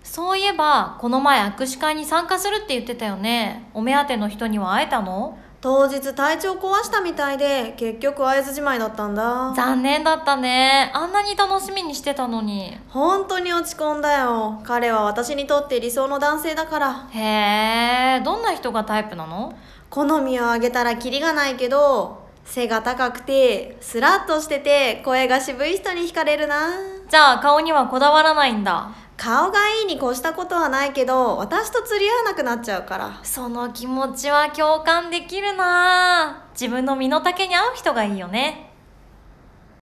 そういえばこの前握手会に参加するって言ってたよね。お目当ての人には会えたの？ 当日体調壊したみたいで結局会えずじまいだったんだ。 残念だったね。あんなに楽しみにしてたのに。 本当に落ち込んだよ。彼は私にとって理想の男性だから。 へえ、どんな人がタイプなの？ 好みをあげたらキリがないけど、背が高くてスラッとしてて声が渋い人に惹かれるな。 じゃあ顔にはこだわらないんだ。 顔がいいに越したことはないけど、私と釣り合わなくなっちゃうから。 その気持ちは共感できるな。自分の身の丈に合う人がいいよね。